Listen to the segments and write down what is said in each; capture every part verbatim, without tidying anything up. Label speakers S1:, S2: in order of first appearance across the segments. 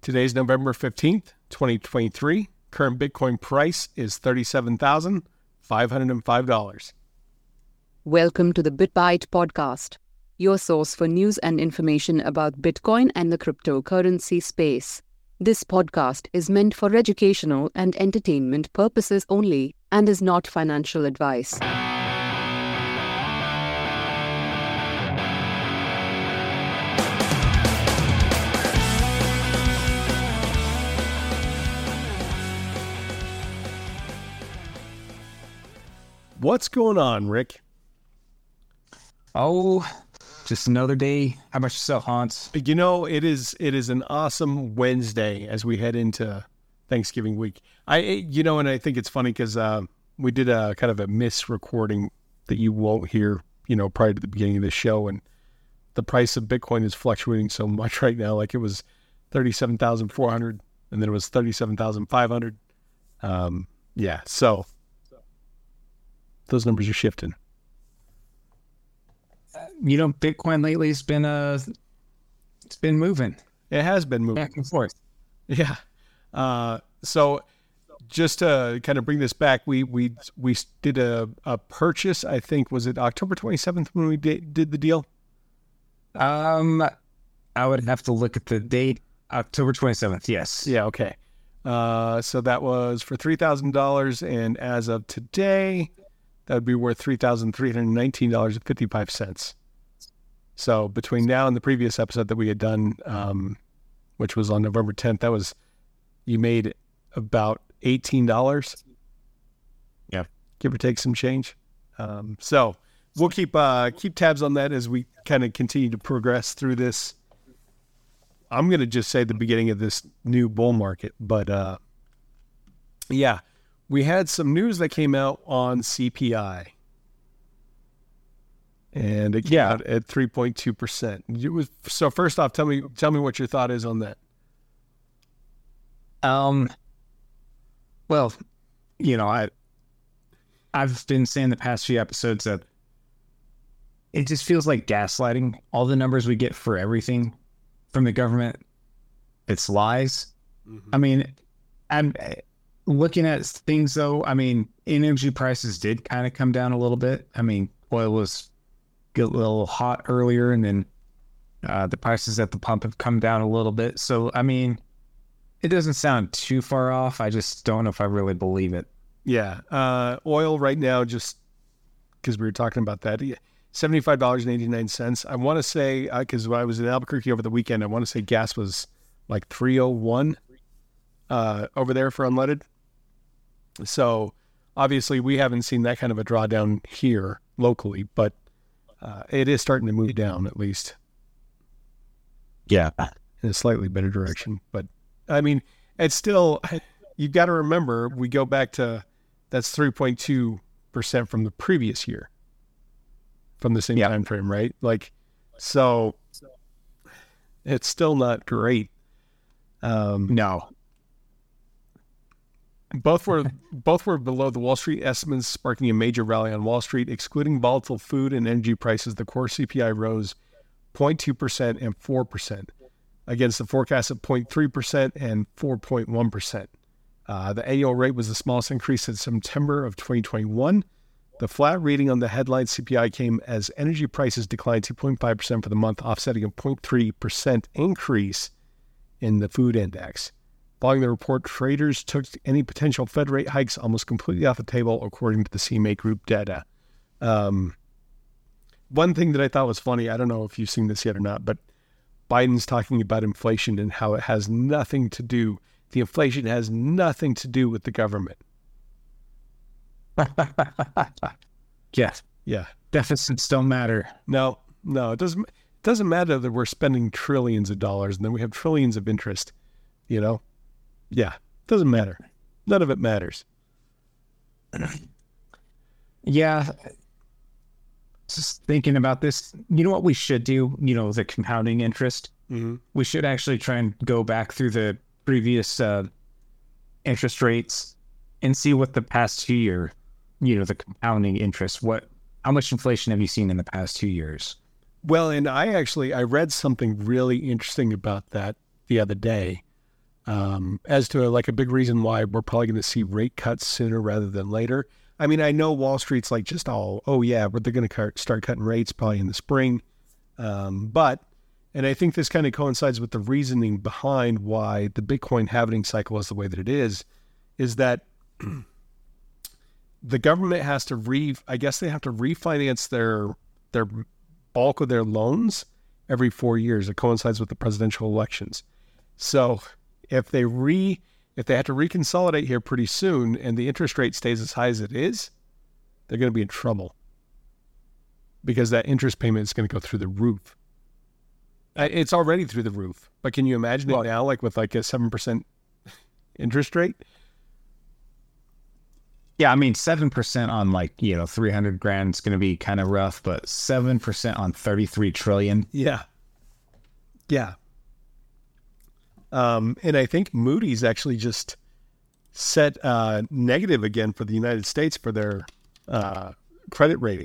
S1: Today's November fifteenth, twenty twenty-three. Current Bitcoin price is thirty-seven thousand five hundred five dollars.
S2: Welcome to the BitByte podcast, your source for news and information about Bitcoin and the cryptocurrency space. This podcast is meant for educational and entertainment purposes only and is not financial advice.
S1: What's going on, Rick?
S3: Oh, just another day. How about yourself, Hans?
S1: You know, it is it is an awesome Wednesday as we head into Thanksgiving week. I, you know, and I think it's funny because uh, we did a kind of a misrecording that you won't hear, you know, prior to the beginning of the show, and the price of Bitcoin is fluctuating so much right now. Like it was thirty-seven thousand four hundred, and then it was thirty-seven thousand five hundred. Um, yeah, so. Those numbers are shifting.
S3: You know, Bitcoin lately has been uh, it's been moving.
S1: It has been moving
S3: back and forth.
S1: Yeah. Uh, so just to kind of bring this back, we we we did a, a purchase. I think was it October twenty-seventh when we did, did the deal.
S3: Um, I would have to look at the date. October twenty-seventh. Yes.
S1: Yeah. Okay. Uh, so that was for three thousand dollars, and as of today, that would be worth three thousand three hundred nineteen dollars and fifty-five cents. So between now and the previous episode that we had done, um, which was on November tenth, that was, you made about eighteen dollars.
S3: Yeah.
S1: Give or take some change. Um, so we'll keep, uh, keep tabs on that as we kind of continue to progress through this. I'm going to just say the beginning of this new bull market, but, uh, yeah. We had some news that came out on C P I, and it came
S3: yeah.
S1: out at three point two percent. So first off, tell me tell me what your thought is on that.
S3: Um. Well, you know, I I've been saying the past few episodes that it just feels like gaslighting. All the numbers we get for everything from the government, it's lies. Mm-hmm. I mean, I'm. Looking at things, though, I mean, energy prices did kind of come down a little bit. I mean, oil was get a little hot earlier, and then uh, the prices at the pump have come down a little bit. So, I mean, it doesn't sound too far off. I just don't know if I really believe it.
S1: Yeah. Uh, oil right now, just because we were talking about that, seventy-five dollars and eighty-nine cents. I want to say, because uh, I was in Albuquerque over the weekend, I want to say gas was like three oh one uh, over there for unleaded. So obviously we haven't seen that kind of a drawdown here locally, but uh, it is starting to move down at least.
S3: Yeah.
S1: In a slightly better direction. But I mean, it's still, you've got to remember, we go back to, that's three point two percent from the previous year, from the same yeah. time frame, right? Like, so it's still not great. Um,
S3: no.
S1: Both were both were below the Wall Street estimates, sparking a major rally on Wall Street. Excluding volatile food and energy prices, the core C P I rose zero point two percent and four percent against the forecast of zero point three percent and four point one percent. Uh, the annual rate was the smallest increase since September of twenty twenty-one. The flat reading on the headline C P I came as energy prices declined two point five percent for the month, offsetting a zero point three percent increase in the food index. Following the report, traders took any potential Fed rate hikes almost completely off the table, according to the C M A Group data. Um, one thing that I thought was funny, I don't know if you've seen this yet or not, but Biden's talking about inflation and how it has nothing to do, the inflation has nothing to do with the government.
S3: Yeah.
S1: Yeah.
S3: Deficits don't matter.
S1: No, no, it doesn't, it doesn't matter that we're spending trillions of dollars and then we have trillions of interest, you know? Yeah, doesn't matter. None of it matters.
S3: Yeah. Just thinking about this, you know what we should do? You know, the compounding interest. Mm-hmm. We should actually try and go back through the previous uh, interest rates and see what the past two year, you know, the compounding interest, what, how much inflation have you seen in the past two years?
S1: Well, and I actually, I read something really interesting about that the other day. um, as to like a big reason why we're probably going to see rate cuts sooner rather than later. I mean, I know Wall Street's like just all, oh yeah, but they're going to start cutting rates probably in the spring. Um, but, and I think this kind of coincides with the reasoning behind why the Bitcoin halving cycle is the way that it is, is that the government has to re, I guess they have to refinance their, their bulk of their loans every four years. It coincides with the presidential elections. So if they re, if they have to reconsolidate here pretty soon and the interest rate stays as high as it is, they're going to be in trouble because that interest payment is going to go through the roof. It's already through the roof, but can you imagine it well, now, like with like a seven percent interest rate?
S3: Yeah, I mean, seven percent on like, you know, three hundred grand is going to be kind of rough, but seven percent on thirty-three trillion.
S1: Yeah. Yeah. Um, and I think Moody's actually just set uh, negative again for the United States for their uh, credit rating.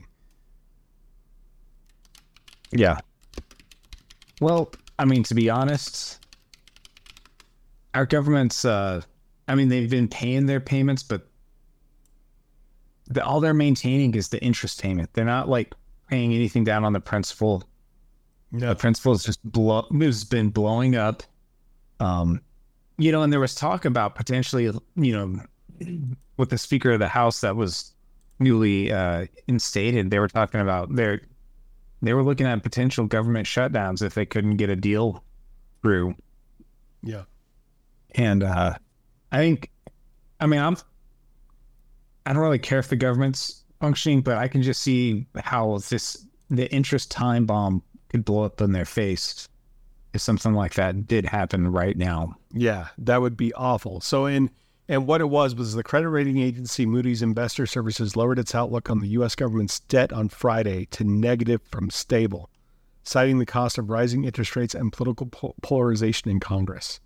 S3: Yeah. Well, I mean, to be honest, our government's, uh, I mean, they've been paying their payments, but the, all they're maintaining is the interest payment. They're not like paying anything down on the principal.
S1: No.
S3: The principal is just blow, has been blowing up. Um, you know, and there was talk about potentially, you know, with the Speaker of the House that was newly uh, instated, they were talking about their, they were looking at potential government shutdowns if they couldn't get a deal through.
S1: Yeah.
S3: And uh, I think, I mean, I'm, I don't really care if the government's functioning, but I can just see how this, the interest time bomb could blow up in their face if something like that did happen right now.
S1: Yeah, that would be awful. So in, and what it was, was the credit rating agency Moody's Investor Services lowered its outlook on the U S government's debt on Friday to negative from stable, citing the cost of rising interest rates and political pol- polarization in Congress.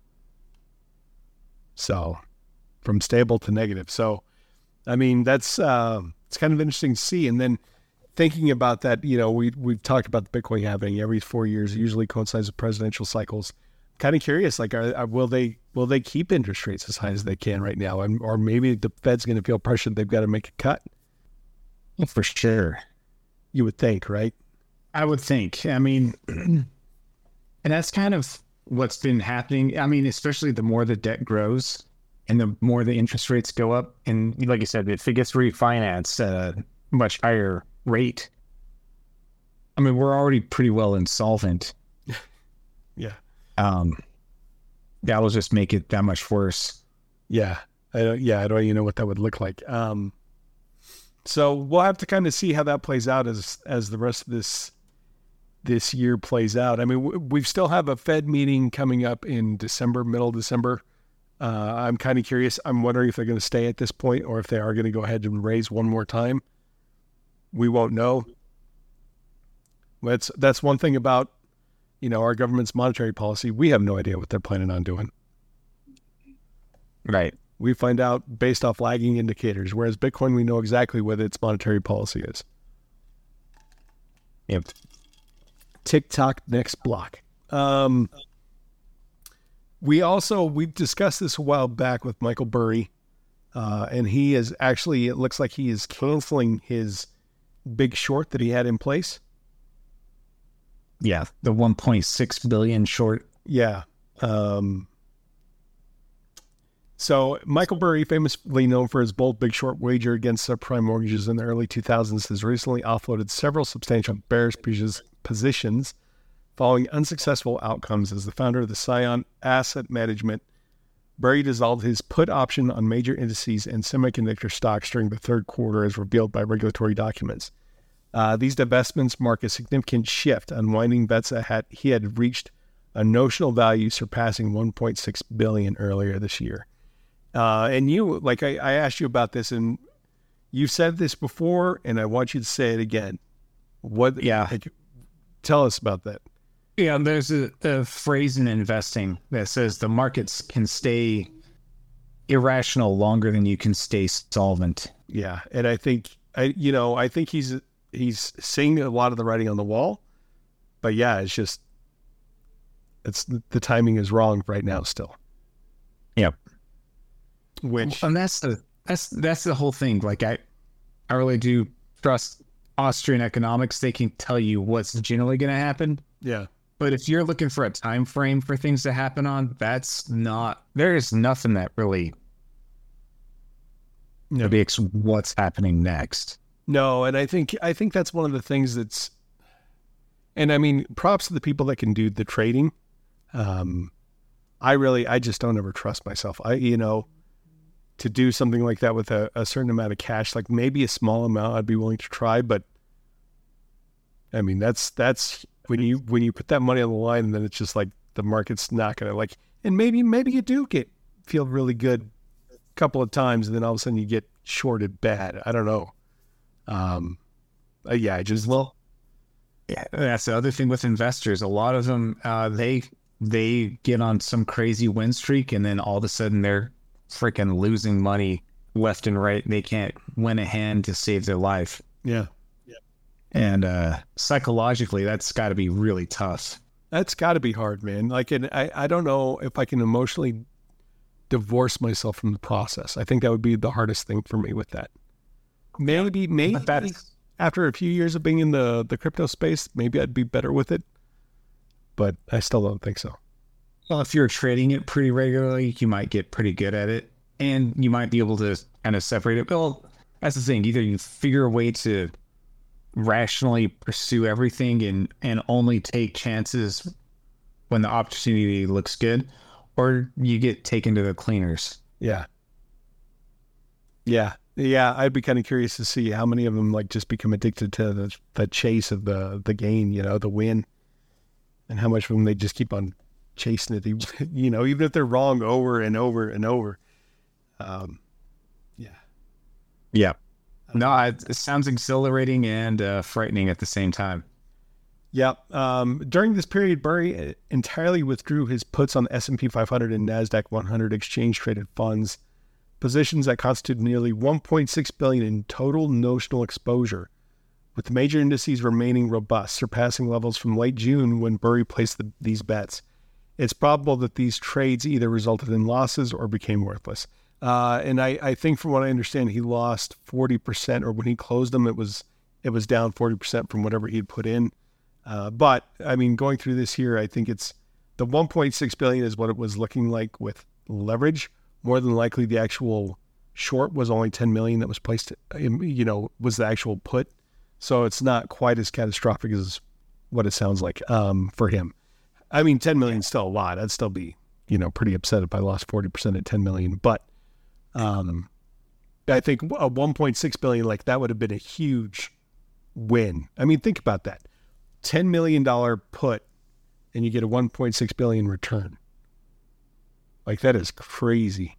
S1: So from stable to negative. So, I mean, that's, uh, it's kind of interesting to see. And then thinking about that, you know, we, we've talked about the Bitcoin happening every four years. It usually coincides with presidential cycles. Kind of curious, like, are, are, will they will they keep interest rates as high as they can right now? And, or maybe the Fed's going to feel pressured they've got to make a cut?
S3: For sure.
S1: You would think, right?
S3: I would think. I mean, and that's kind of what's been happening. I mean, especially the more the debt grows and the more the interest rates go up. And like I said, if it gets refinanced at a much higher rate, I mean, we're already pretty well insolvent.
S1: Yeah.
S3: Um, that'll just make it that much worse.
S1: Yeah. I don't, yeah. I don't even know what that would look like. Um, so we'll have to kind of see how that plays out as, as the rest of this, this year plays out. I mean, we still have a Fed meeting coming up in December, middle of December. Uh, I'm kind of curious. I'm wondering if they're going to stay at this point or if they are going to go ahead and raise one more time. We won't know. That's, that's one thing about, you know, our government's monetary policy. We have no idea what they're planning on doing.
S3: Right.
S1: We find out based off lagging indicators, whereas Bitcoin, we know exactly what its monetary policy is.
S3: Yep.
S1: TikTok next block. Um, we also, we discussed this a while back with Michael Burry, uh, and he is actually, it looks like he is canceling his big short that he had in place.
S3: Yeah, the one point six billion short.
S1: Yeah. Um, so Michael Burry, famously known for his bold big short wager against subprime mortgages in the early two thousands, has recently offloaded several substantial bearish positions following unsuccessful outcomes. As the founder of the Scion Asset Management, Burry dissolved his put option on major indices and semiconductor stocks during the third quarter, as revealed by regulatory documents. Uh, these divestments mark a significant shift, unwinding bets that had, he had reached a notional value surpassing one point six billion dollars earlier this year. Uh, and you, like I, I asked you about this, and you've said this before, and I want you to say it again. What?
S3: Yeah.
S1: Like, tell us about that.
S3: Yeah, there's a, a phrase in investing that says the markets can stay irrational longer than you can stay solvent.
S1: Yeah, and I think I, you know, I think he's he's seeing a lot of the writing on the wall, but yeah, it's just it's the timing is wrong right now still.
S3: Yep.
S1: Which
S3: and that's the that's that's the whole thing. Like I, I really do trust Austrian economics. They can tell you what's generally going to happen.
S1: yeah.
S3: But if you're looking for a time frame for things to happen on, that's not. There is nothing that really
S1: No.
S3: predicts what's happening next.
S1: No, and I think I think that's one of the things that's, and I mean, props to the people that can do the trading. Um, I really, I just don't ever trust myself. I, you know, to do something like that with a, a certain amount of cash, like maybe a small amount, I'd be willing to try. But I mean, that's that's when you when you put that money on the line, and then it's just like the market's not gonna like, and maybe maybe you do get feel really good a couple of times, and then all of a sudden you get shorted bad. I don't know. Um, uh, yeah, I just
S3: Well, yeah, that's the other thing with investors. A lot of them, uh, they they get on some crazy win streak, and then all of a sudden they're freaking losing money left and right. They can't win a hand to save their life.
S1: yeah.
S3: And uh, psychologically, that's got to be really tough.
S1: That's got to be hard, man. Like, and I, I don't know if I can emotionally divorce myself from the process. I think that would be the hardest thing for me with that. Maybe, maybe
S3: But that's
S1: after a few years of being in the, the crypto space, maybe I'd be better with it. But I still don't think so.
S3: well, if you're trading it pretty regularly, you might get pretty good at it, and you might be able to kind of separate it. Well, that's the thing. Either you figure a way to rationally pursue everything and and only take chances when the opportunity looks good, or you get taken to the cleaners.
S1: Yeah. Yeah. Yeah. I'd be kind of curious to see how many of them like just become addicted to the, the chase of the, the gain, you know, the win, and how much of them they just keep on chasing it, you know, even if they're wrong over and over and over. Um, yeah.
S3: Yeah. No, it, it sounds exhilarating and uh, frightening at the same time.
S1: Yep. Um, during this period, Burry entirely withdrew his puts on the S and P five hundred and NASDAQ one hundred exchange-traded funds, positions that constitute nearly one point six billion dollars in total notional exposure, with the major indices remaining robust, surpassing levels from late June when Burry placed the, these bets. It's probable that these trades either resulted in losses or became worthless. Uh, and I, I think from what I understand, he lost forty percent, or when he closed them, it was it was down forty percent from whatever he'd put in. Uh, but I mean, going through this here, I think it's the one point six billion dollars is what it was looking like with leverage. More than likely, the actual short was only ten million dollars that was placed, in, you know, was the actual put. So it's not quite as catastrophic as what it sounds like um, for him. I mean, ten million dollars is still a lot. I'd still be, you know, pretty upset if I lost forty percent at ten million dollars. But Um, I think a one point six billion dollars, like that would have been a huge win. I mean, think about that. ten million dollars put and you get a one point six billion dollars return. Like that is crazy.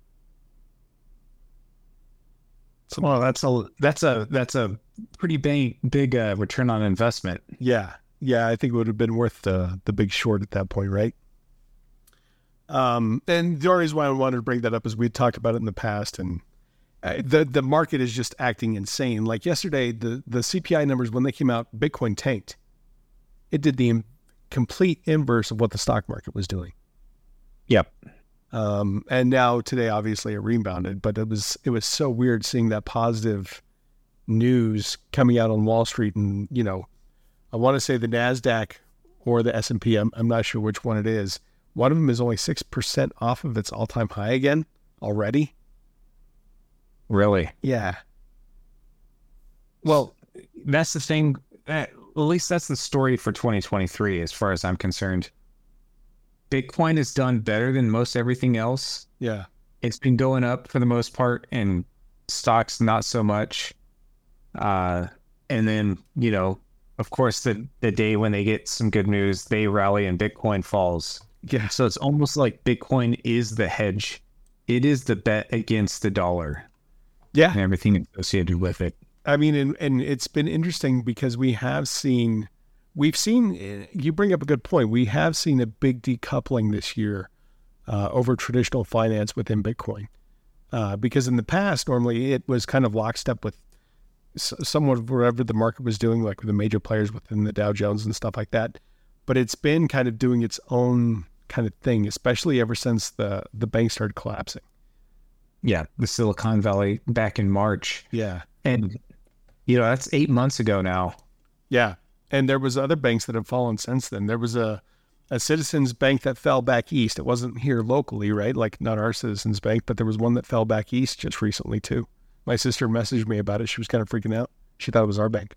S3: So, well, that's a that's a that's a pretty big big uh, return on investment.
S1: Yeah. Yeah. I think it would have been worth the, the big short at that point, right? Um, and the only reason why I wanted to bring that up is we talked about it in the past, and uh, the the market is just acting insane. Like yesterday, the, the C P I numbers, when they came out, Bitcoin tanked. It did the in, complete inverse of what the stock market was doing.
S3: Yep.
S1: Um, and now today, obviously, it rebounded, but it was it was so weird seeing that positive news coming out on Wall Street, and you know, I want to say the NASDAQ or the S and P. I'm I'm not sure which one it is. One of them is only six percent off of its all-time high again already.
S3: Really?
S1: Yeah.
S3: Well, that's the thing. At least that's the story for twenty twenty-three, as far as I'm concerned. Bitcoin has done better than most everything else.
S1: Yeah.
S3: It's been going up for the most part, and stocks not so much. Uh, and then, you know, of course, the, the day when they get some good news, they rally and Bitcoin falls.
S1: Yeah.
S3: So it's almost like Bitcoin is the hedge. It is the bet against the dollar.
S1: Yeah.
S3: And everything associated with it.
S1: I mean, and, and it's been interesting because we have seen, we've seen, you bring up a good point. We have seen a big decoupling this year uh, over traditional finance within Bitcoin. Uh, because in the past, normally it was kind of lockstep with somewhat of whatever the market was doing, like with the major players within the Dow Jones and stuff like that. But it's been kind of doing its own kind of thing, especially ever since the, the bank started collapsing.
S3: Yeah, the Silicon Valley back in March.
S1: Yeah.
S3: And, you know, that's eight months ago now.
S1: Yeah. And there was other banks that have fallen since then. There was a, a Citizens Bank that fell back east. It wasn't here locally, right? Like not our Citizens Bank, but there was one that fell back east just recently too. My sister messaged me about it. She was kind of freaking out. She thought it was our bank.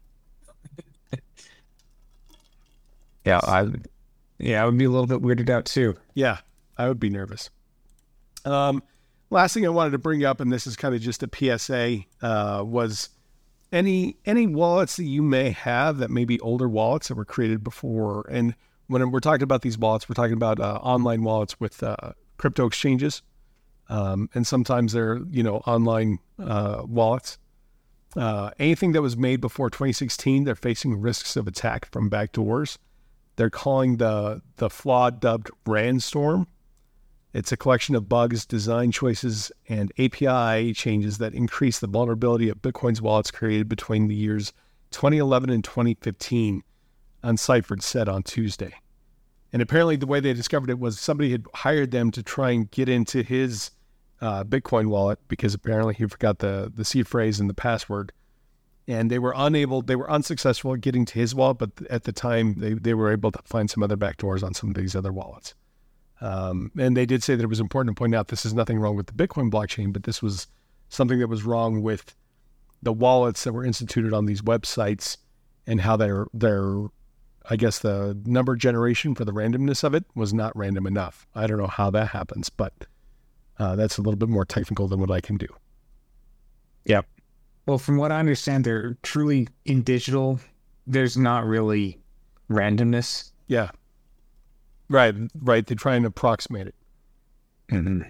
S3: Yeah, I yeah, I would be a little bit weirded out too.
S1: Yeah, I would be nervous. Um, last thing I wanted to bring up, and this is kind of just a P S A, uh, was any any wallets that you may have that may be older wallets that were created before. And when we're talking about these wallets, we're talking about uh, online wallets with uh, crypto exchanges, um, and sometimes they're you know online uh, wallets. Uh, anything that was made before twenty sixteen, they're facing risks of attack from backdoors. They're calling the the flaw dubbed Randstorm. It's a collection of bugs, design choices, and A P I changes that increase the vulnerability of Bitcoin's wallets created between the years twenty eleven and twenty fifteen, Unciphered said on Tuesday. And apparently the way they discovered it was somebody had hired them to try and get into his uh, Bitcoin wallet because apparently he forgot the, the seed phrase and the password. And they were unable, they were unsuccessful at getting to his wallet, but at the time they, they were able to find some other backdoors on some of these other wallets. Um, and they did say that it was important to point out this is nothing wrong with the Bitcoin blockchain, but this was something that was wrong with the wallets that were instituted on these websites and how they're, they're, I guess the number generation for the randomness of it was not random enough. I don't know how that happens, but uh, that's a little bit more technical than what I can do.
S3: Yep. Well, from what I understand, they're truly in digital. There's not really randomness.
S1: Yeah. Right, right. They try and approximate it.
S3: Mm-hmm.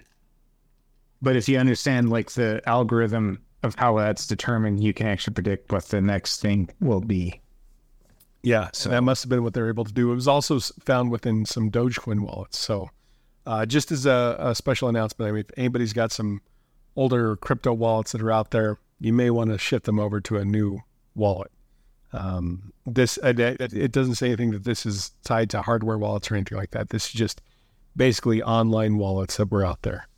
S3: But if you understand like the algorithm of how that's determined, you can actually predict what the next thing will be.
S1: Yeah, so that must have been what they were able to do. It was also found within some Dogecoin wallets. So uh, just as a, a special announcement, I mean, if anybody's got some older crypto wallets that are out there, you may want to shift them over to a new wallet. Um, this it, it doesn't say anything that this is tied to hardware wallets or anything like that. This is just basically online wallets that were out there.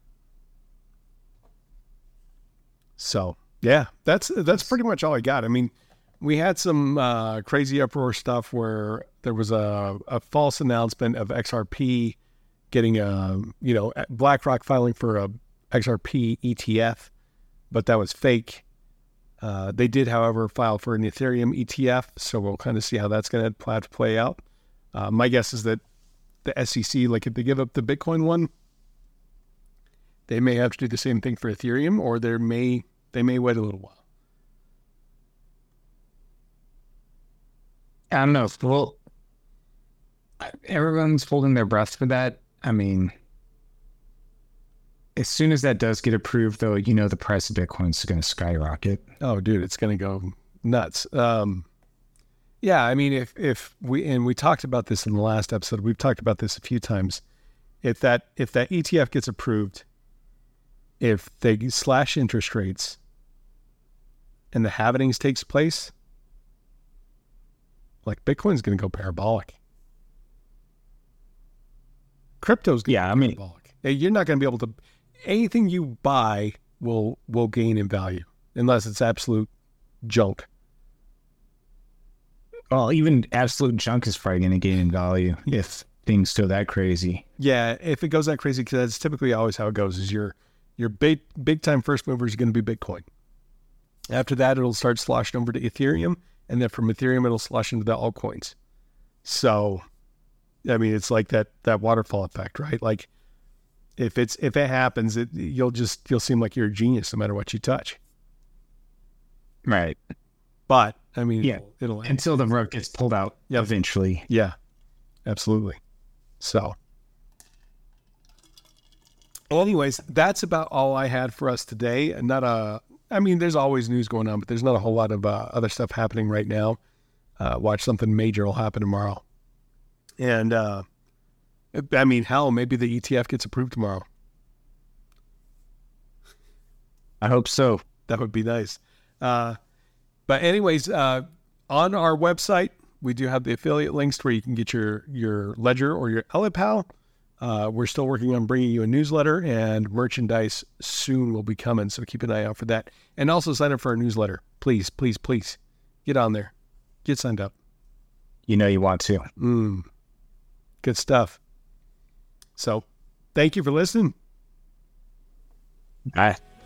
S1: So yeah, that's that's pretty much all I got. I mean, we had some uh, crazy uproar stuff where there was a, a false announcement of X R P getting a, you know, BlackRock filing for a X R P E T F, but that was fake. Uh, they did, however, file for an Ethereum E T F, so we'll kind of see how that's going to play out. Uh, my guess is that the S E C, like if they give up the Bitcoin one, they may have to do the same thing for Ethereum, or they may they may wait a little while.
S3: I don't know. Well, everyone's holding their breath for that. I mean, as soon as that does get approved, though, you know the price of Bitcoin is going to skyrocket.
S1: Oh, dude, it's going to go nuts. Um, yeah, I mean, if if we and we talked about this in the last episode, we've talked about this a few times. If that if that E T F gets approved, if they slash interest rates, and the halvings takes place, like Bitcoin's going to go parabolic. Crypto's going to
S3: yeah,
S1: go
S3: I mean,
S1: parabolic. You're not going to be able to. Anything you buy will will gain in value unless it's absolute junk.
S3: Well, even absolute junk is probably going to gain in value if things go that crazy.
S1: Yeah, if it goes that crazy, because that's typically always how it goes. Is your your big big time first mover is going to be Bitcoin. After that, it'll start sloshing over to Ethereum, and then from Ethereum, it'll slosh into the altcoins. So, I mean, it's like that that waterfall effect, right? Like, if it's if it happens, it, you'll just you'll seem like you're a genius no matter what you touch.
S3: Right.
S1: But I mean,
S3: yeah,
S1: it'll, it'll
S3: until the rug gets pulled out. Yep. Eventually.
S1: Yeah, absolutely. So, anyways, that's about all I had for us today. And not a, I mean, there's always news going on, but there's not a whole lot of uh, other stuff happening right now. Uh, watch something major will happen tomorrow. And uh, I mean, hell, maybe the E T F gets approved tomorrow.
S3: I hope so.
S1: That would be nice. Uh, but anyways, uh, on our website, we do have the affiliate links where you can get your, your Ledger or your L A P A L. Uh, we're still working on bringing you a newsletter, and merchandise soon will be coming, so keep an eye out for that. And also sign up for our newsletter. Please, please, please. Get on there. Get signed up.
S3: You know you want to.
S1: Mm, good stuff. So, thank you for listening.
S3: Bye.